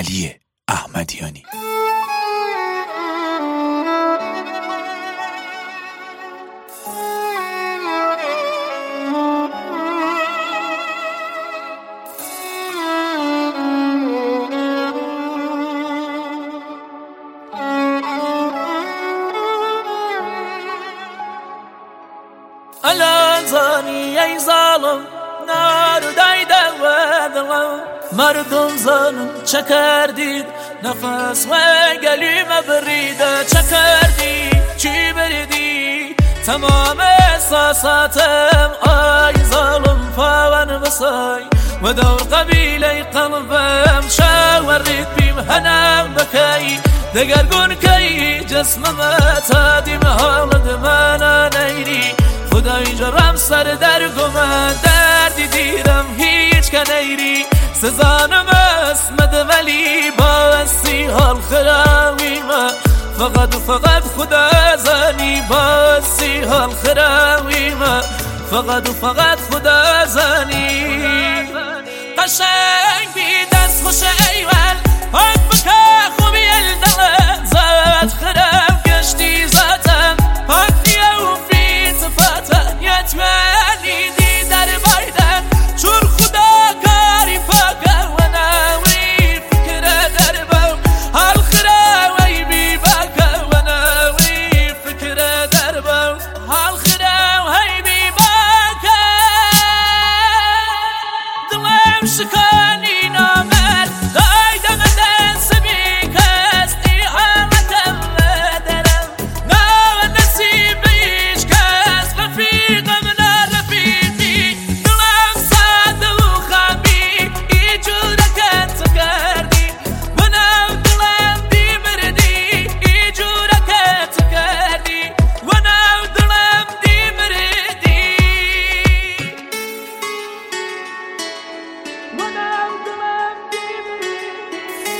علی احمدیانی. الان زانی ای ظالم نار دایده و دلم مردم زنم چه کردید نفس و گلیم بریده چه کردی چی بریدی تمام احساساتم آی ظالم پاون بسای و دور قبیله قلبم شاورید بیم هنم بکی دگرگون کی جسمم تادیم حالد من نیری خدای جرم سر در گمن دردی دیرم هیچ کنیری سزانم اسمد ولی باسی حال خراوی ما فقط و فقط خدا زنی باسی حال خراوی ما فقط و فقط خدا زنی قشنگ بی دست خوش ایول پاک بکه خوبی الدل زاد خرم گشتی ذاتم پاک نیو فی صفاتم یتمنی دی در بایدن چور خدا کاری پاکه و ناوی فکر در بام حال خراوی بی باکه و ناوی فکر در بام حال خراوی بی باکه دلم شکانی نامر دایدم دست بی کستی حالتم درم نا نصیب ایش کس رفیقم نرفیقی دلم ساده و خامی ای جورکت کردی و نو دلم دی مردی ای جورکت کردی و نو دلم دی مردی و نو دلم دی مردی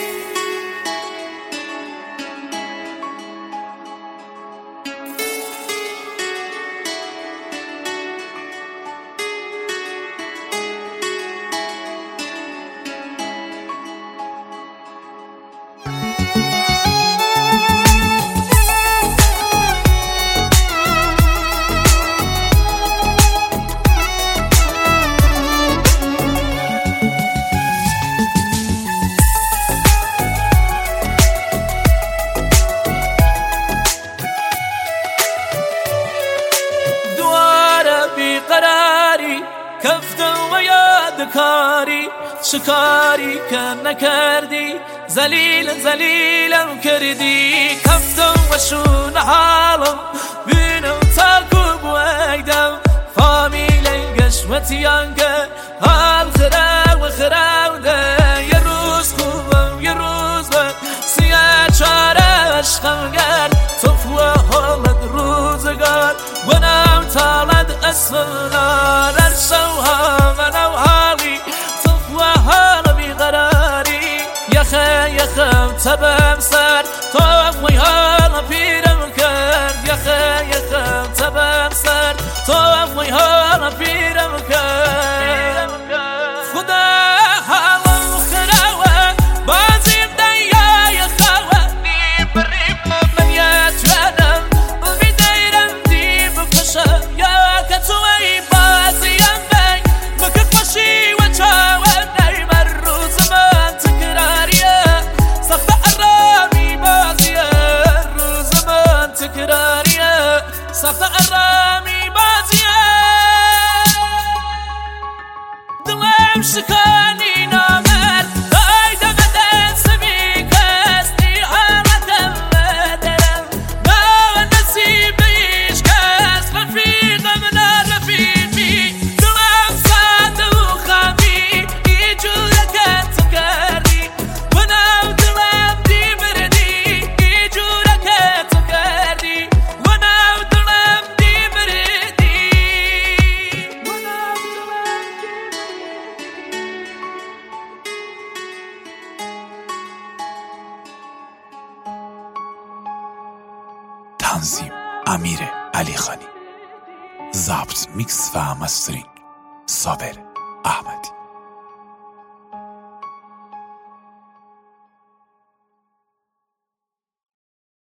دواره بیقراری کفتم و یادکاری شکاری که نکردی زلیلم کردی کفتم و شون حالم بینم ترکو بویدم فامیل گشمتیان که حال خراوده یه روز خوبم یه روز بد سیاه چاره عشقم گرد صفوه حالت روزگار و نم تالد اسمنا نرسوها منو حالی صفوه حال بیقراری یخم تبم سر تو وی حال پیرم کرد یخم تبم سر تو وی حال پیرم کرد خدا حالم خراوه بازیم دیای خواه نیم بریم من یتوانم بیدیرم دی بکشم یا که توی بازیم بی بکه خوشی و چاوه نیمر روز من تکراریه سخت ارامی بازیه روز من تکراریه سخت ارامی بازیه دلم شکانی نامر دایدم دست بی کستی حالتم درم نا نصیب ایش کس رفیقم نرفیقی دلم ساده و خامی ای جورکت کردی و نو دلم دی مردی ای جورکت کردی و نو دلم دی مردی و نو دلم تنظیم امیر علی خانی، ضبط میکس و مسترینگ صابر احمدی.